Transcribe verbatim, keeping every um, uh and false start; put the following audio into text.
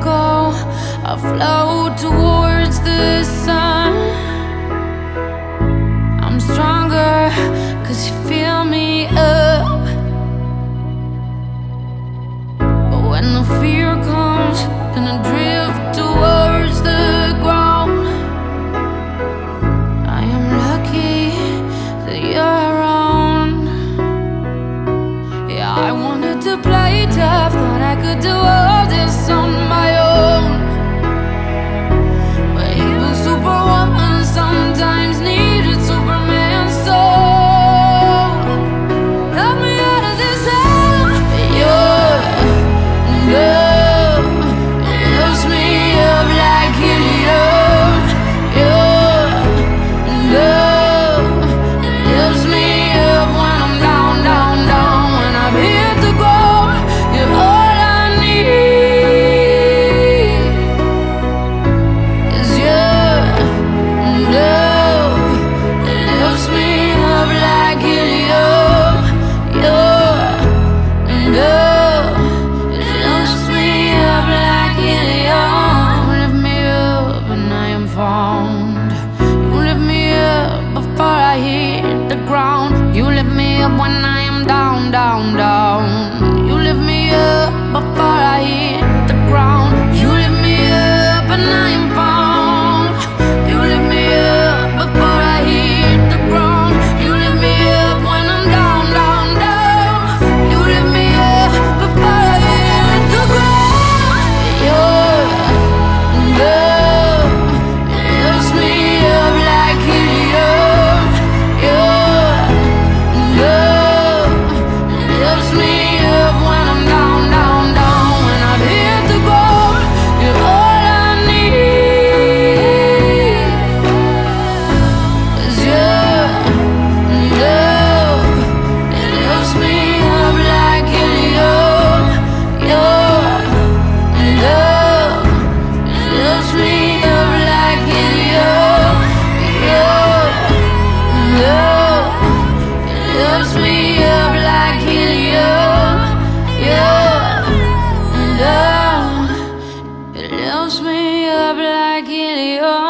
go, I float towards the sun. I'm stronger, cause you fill me up. But when the fear comes, then I drift towards the ground. I am lucky that you're around. Yeah, I wanted to play tough, thought I could do all this on my own. But even superwoman sometimes needed Superman's soul. Help me out of this hell. Your love lifts me up like helium. Your love lifts me up when I'm down, down, down. When I've hit the ground, you're all I need. Is your love lifts me up like helium. Your love lifts me up like helium. Lift me up and I am found. You lift me up before I hit the ground. You lift me up when I am down, down, down. You lift me up before I hit the ground. You lift me up and I am found. You lift me up before I hit the ground. You lift me up when I'm down, down, down. You lift me up before I hit the ground. Your love lifts me up like helium. Your love lifts me up when I'm down, down, down. When I've hit the ground, you're all I need. 'Cause your love lifts me up like helium. Your love lifts me up like helium. Your love lifts me up like helium. Your love lifts me up like helium.